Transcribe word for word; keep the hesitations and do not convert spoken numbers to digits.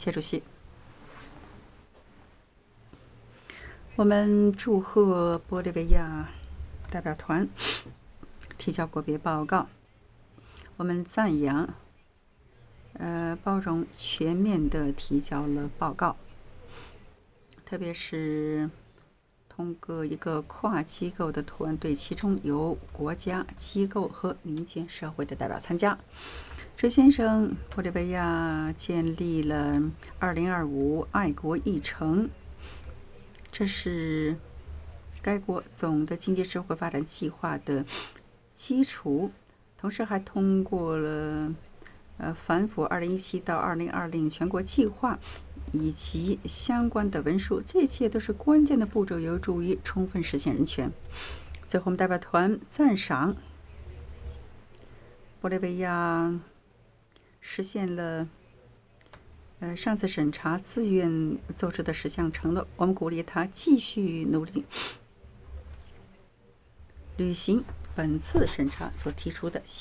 谢主席。我们祝贺玻利维亚代表团提交国别报告，我们赞扬呃包容全面的提交了报告，特别是通过一个跨机构的团队，其中有国家机构和民间社会的代表参加。周先生，玻利维亚建立了二零二五爱国议程，这是该国总的经济社会发展计划的基础，同时还通过了呃反腐二零一七到二零二零全国计划以及相关的文书，这一切都是关键的步骤，有助于充分实现人权。最后，我们代表团赞赏玻利维亚实现了呃上次审查自愿做出的十项承诺，我们鼓励他继续努力履行本次审查所提出的